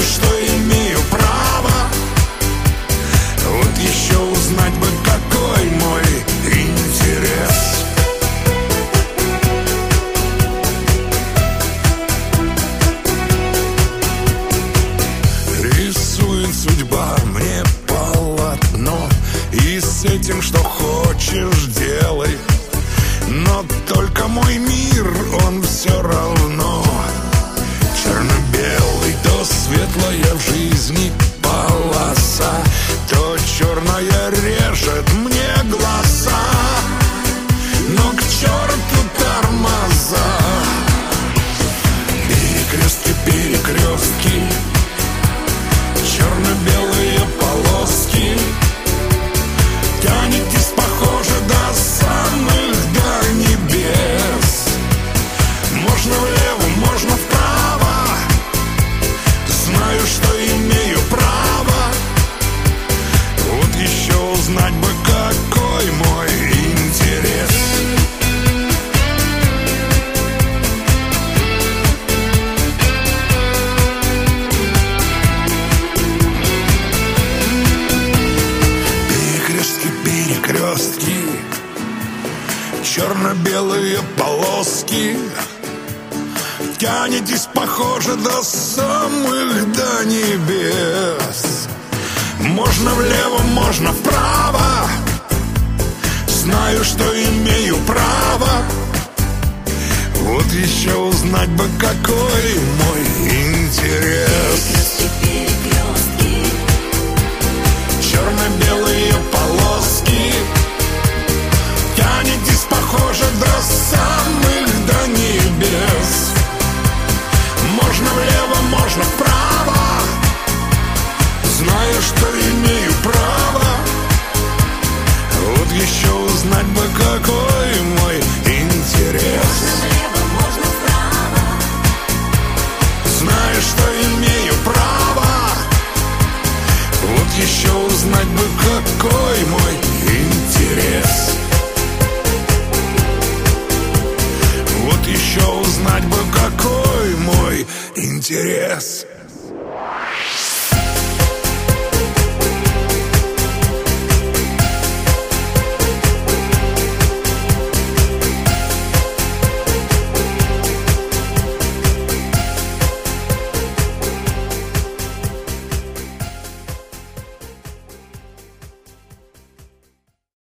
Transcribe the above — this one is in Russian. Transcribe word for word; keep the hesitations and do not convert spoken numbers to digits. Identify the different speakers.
Speaker 1: что имею право. Вот еще узнать бы, какой мой интерес. Рисует судьба мне полотно, и с этим что хочешь делай. Но только мой мир, он все равно черно-белый. То светлая в жизни полоса, то черная режет мне глаза. Но к черту тормоза. Перекрестки, перекрестки, черно-белые полоски. Тянетесь, похоже, до самых до небес. Можно влево, можно вправо. Знаю, что имею право. Вот еще узнать бы, какой мой интерес. Перекрестки, черно-белые полоски. Тянетесь, похоже, до самых до небес. Можно влево, можно вправо. Знаю, что имею право. Вот еще узнать бы, какой мой интерес. Черно-белые полоски. Тянетесь, похоже, до самых до небес. Можно влево, можно вправо. Знаю, что имею право. Вот еще узнать бы, какой мой интерес. Знаю, что имею право. Вот еще узнать бы, какой мой интерес. Вот еще узнать бы, какой мой интерес.